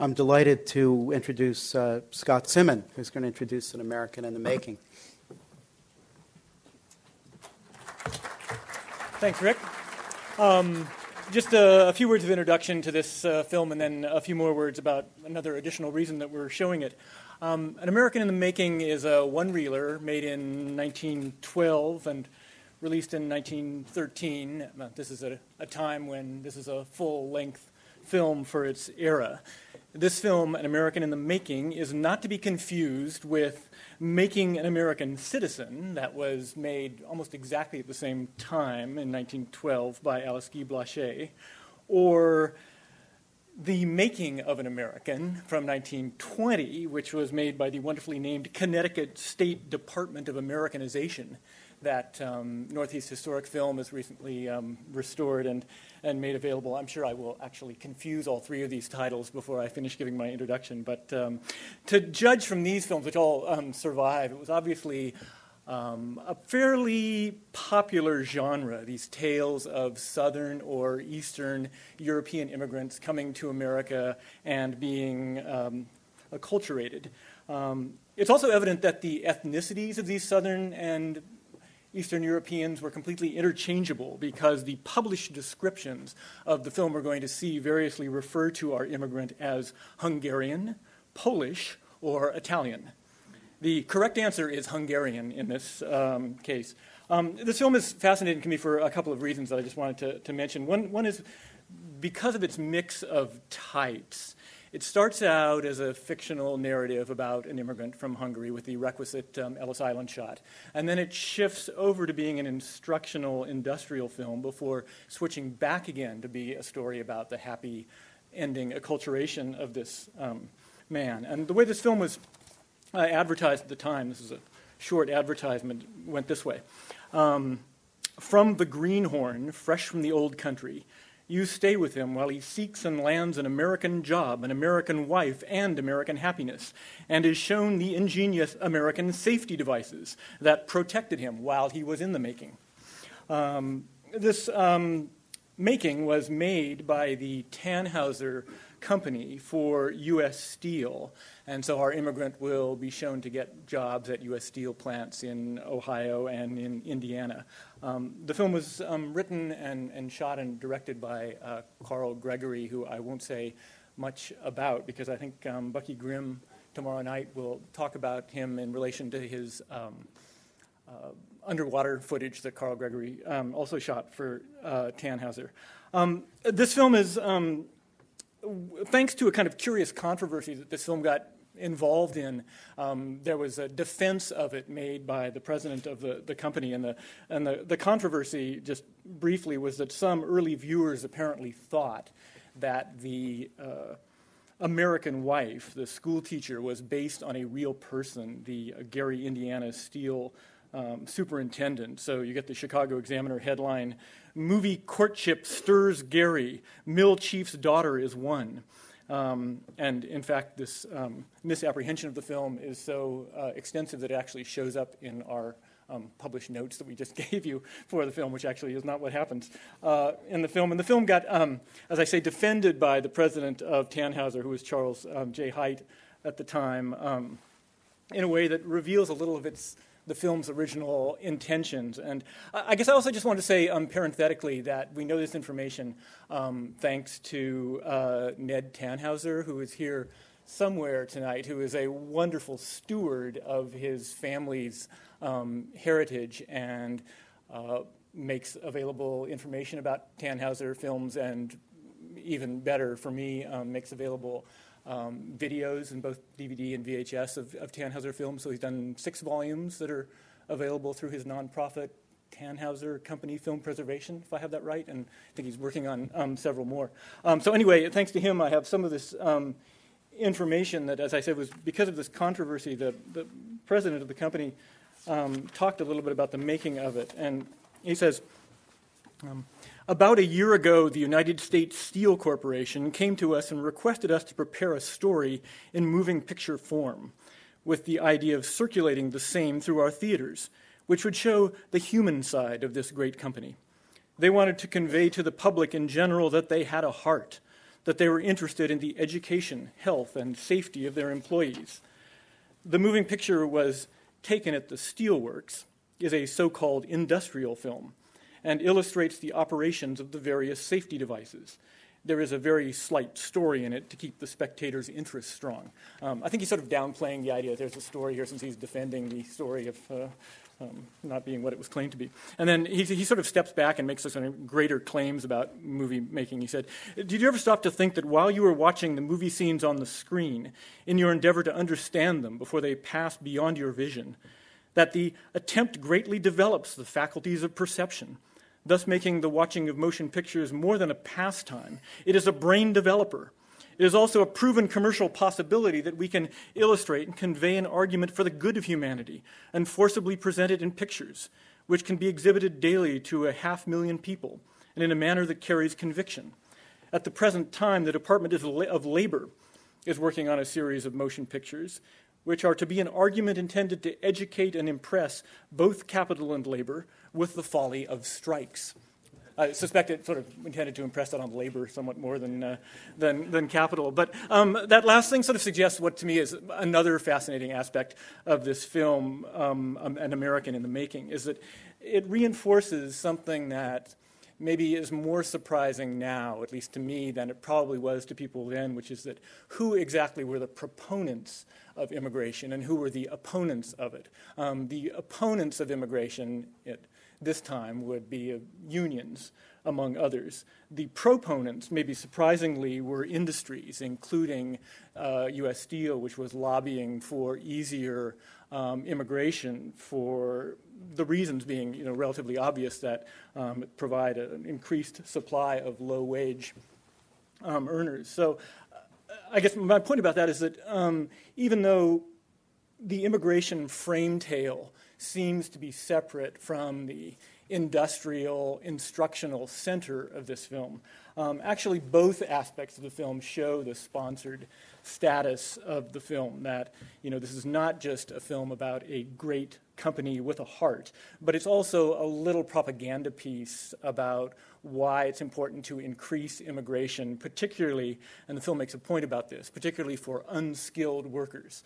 I'm delighted to introduce Scott Simmon, who's going to introduce An American in the Making. Thanks, Rick. Just a few words of introduction to this film, and then a few more words about another additional reason that we're showing it. An American in the Making is a one-reeler made in 1912 and released in 1913. This is a time when this is a full-length film for its era. This film, An American in the Making, is not to be confused with Making an American Citizen, that was made almost exactly at the same time in 1912 by Alice Guy Blaché, or The Making of an American from 1920, which was made by the wonderfully named Connecticut State Department of Americanization. That Northeast Historic Film is recently restored and made available. I'm sure I will actually confuse all three of these titles before I finish giving my introduction. But to judge from these films, which all survive, it was obviously a fairly popular genre, these tales of Southern or Eastern European immigrants coming to America and being acculturated. It's also evident that the ethnicities of these Southern and Eastern Europeans were completely interchangeable because the published descriptions of the film we're going to see variously refer to our immigrant as Hungarian, Polish, or Italian. The correct answer is Hungarian in this case. This film is fascinating to me for a couple of reasons that I just wanted to mention. One is because of its mix of types. It starts out as a fictional narrative about an immigrant from Hungary with the requisite Ellis Island shot. And then it shifts over to being an instructional industrial film before switching back again to be a story about the happy ending acculturation of this man. And the way this film was advertised at the time, this is a short advertisement, went this way. From the greenhorn, fresh from the old country, you stay with him while he seeks and lands an American job, an American wife, and American happiness, and is shown the ingenious American safety devices that protected him while he was in the making. This making was made by the Tannhauser Company for U.S. Steel, and so our immigrant will be shown to get jobs at U.S. Steel plants in Ohio and in Indiana. The film was written and shot and directed by Carl Gregory, who I won't say much about because I think Bucky Grimm tomorrow night will talk about him in relation to his underwater footage that Carl Gregory also shot for Tannhauser. This film is, thanks to a kind of curious controversy that this film got involved in, there was a defense of it made by the president of the company, and the controversy, just briefly, was that some early viewers apparently thought that the American wife, the school teacher, was based on a real person, the Gary, Indiana Steel superintendent. So you get the Chicago Examiner headline, "Movie Courtship Stirs Gary, Mill Chief's Daughter is Won." And in fact, this misapprehension of the film is so extensive that it actually shows up in our published notes that we just gave you for the film, which actually is not what happens in the film. And the film got, as I say, defended by the president of Tannhauser, who was Charles J. Hite at the time, in a way that reveals a little of the film's original intentions. And I guess I also just want to say parenthetically that we know this information thanks to Ned Tannhauser, who is here somewhere tonight, who is a wonderful steward of his family's heritage and makes available information about Tannhauser films, and even better for me, makes available videos in both DVD and VHS of Tannhauser films. So he's done 6 volumes that are available through his nonprofit Tannhauser Company Film Preservation, if I have that right, and I think he's working on several more. So anyway, thanks to him, I have some of this information that, as I said, was because of this controversy. The president of the company talked a little bit about the making of it, and he says, about a year ago, the United States Steel Corporation came to us and requested us to prepare a story in moving picture form, with the idea of circulating the same through our theaters, which would show the human side of this great company. They wanted to convey to the public in general that they had a heart, that they were interested in the education, health, and safety of their employees. The moving picture was taken at the Steelworks, is a so-called industrial film, and illustrates the operations of the various safety devices. There is a very slight story in it to keep the spectator's interest strong. I think he's sort of downplaying the idea that there's a story here since he's defending the story of not being what it was claimed to be. And then he sort of steps back and makes some greater claims about movie making. He said, "Did you ever stop to think that while you were watching the movie scenes on the screen, in your endeavor to understand them before they pass beyond your vision, that the attempt greatly develops the faculties of perception, thus making the watching of motion pictures more than a pastime? It is a brain developer. It is also a proven commercial possibility that we can illustrate and convey an argument for the good of humanity and forcibly present it in pictures, which can be exhibited daily to 500,000 people and in a manner that carries conviction. At the present time, the Department of Labor is working on a series of motion pictures which are to be an argument intended to educate and impress both capital and labor with the folly of strikes." I suspect it sort of intended to impress that on labor somewhat more than capital. But that last thing sort of suggests what to me is another fascinating aspect of this film, An American in the Making, is that it reinforces something that maybe is more surprising now, at least to me, than it probably was to people then, which is that who exactly were the proponents of immigration and who were the opponents of it. The opponents of immigration at this time would be unions, among others. The proponents, maybe surprisingly, were industries, including U.S. Steel, which was lobbying for easier immigration for the reasons being relatively obvious, that provide an increased supply of low-wage earners. So I guess my point about that is that even though the immigration frame tale seems to be separate from the industrial, instructional center of this film, actually both aspects of the film show the sponsored status of the film, that this is not just a film about a great company with a heart, but it's also a little propaganda piece about why it's important to increase immigration, particularly, and the film makes a point about this, particularly for unskilled workers.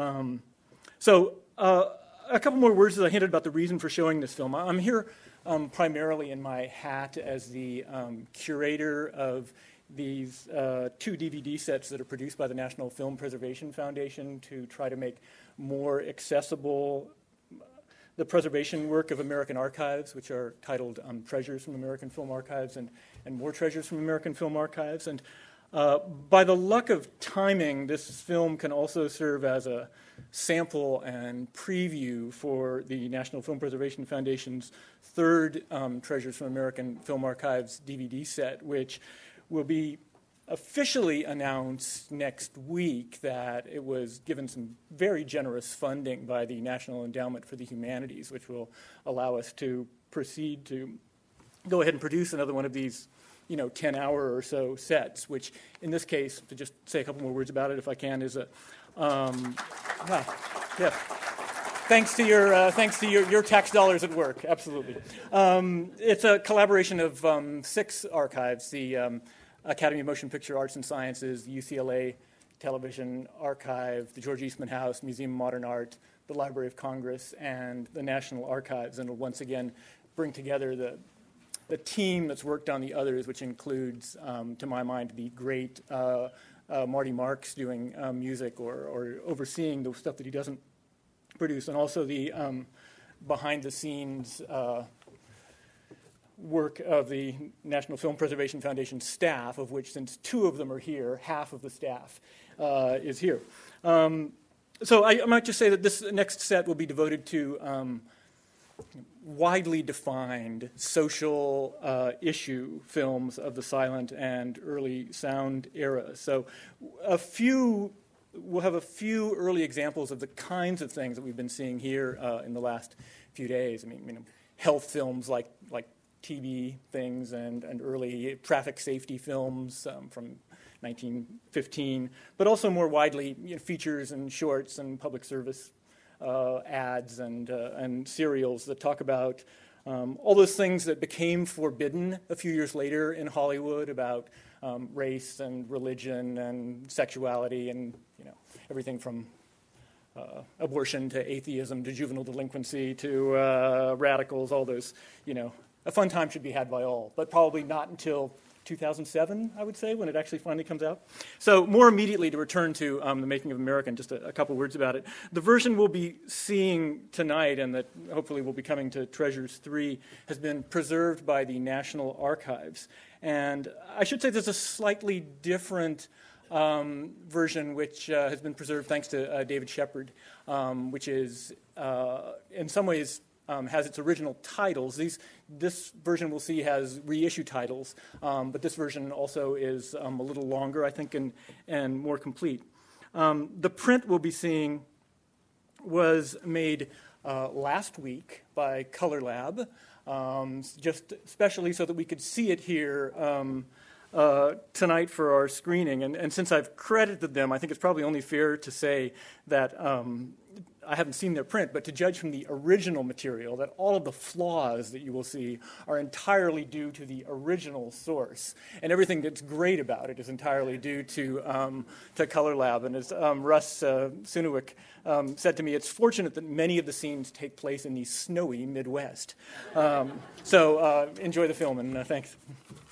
A couple more words as I hinted about the reason for showing this film. I'm here primarily in my hat as the curator of these 2 DVD sets that are produced by the National Film Preservation Foundation to try to make more accessible the preservation work of American archives, which are titled Treasures from American Film Archives and More Treasures from American Film Archives. And by the luck of timing, this film can also serve as a sample and preview for the National Film Preservation Foundation's 3rd Treasures from American Film Archives DVD set, which will be officially announced next week, that it was given some very generous funding by the National Endowment for the Humanities, which will allow us to proceed to go ahead and produce another one of these 10-hour or so sets, which in this case, to just say a couple more words about it if I can, is a thanks to your tax dollars at work, absolutely. It's a collaboration of 6 archives: the Academy of Motion Picture Arts and Sciences, the UCLA Television Archive, the George Eastman House, Museum of Modern Art, the Library of Congress, and the National Archives, and will once again bring together the team that's worked on the others, which includes, to my mind, the great Marty Marks doing music or overseeing the stuff that he doesn't produce, and also the behind-the-scenes work of the National Film Preservation Foundation staff, of which, since 2 of them are here, half of the staff is here. So I might just say that this next set will be devoted to widely defined social issue films of the silent and early sound era. So we'll have a few early examples of the kinds of things that we've been seeing here in the last few days. I mean, health films like TB things and early traffic safety films from 1915, but also more widely features and shorts and public service ads and serials that talk about all those things that became forbidden a few years later in Hollywood, about race and religion and sexuality and everything from abortion to atheism to juvenile delinquency to radicals, all those, a fun time should be had by all, but probably not until 2007, I would say, when it actually finally comes out. So more immediately, to return to The Making of American, just a couple words about it. The version we'll be seeing tonight, and that hopefully will be coming to Treasures 3, has been preserved by the National Archives. And I should say there's a slightly different version which has been preserved thanks to David Shepard, which is in some ways has its original titles. This version we'll see has reissue titles, but this version also is a little longer, I think, and more complete. The print we'll be seeing was made last week by Color Lab, just especially so that we could see it here tonight for our screening. And since I've credited them, I think it's probably only fair to say that I haven't seen their print, but to judge from the original material, that all of the flaws that you will see are entirely due to the original source. And everything that's great about it is entirely due to Color Lab. And as Russ Sunowick said to me, it's fortunate that many of the scenes take place in the snowy Midwest. So enjoy the film, and thanks.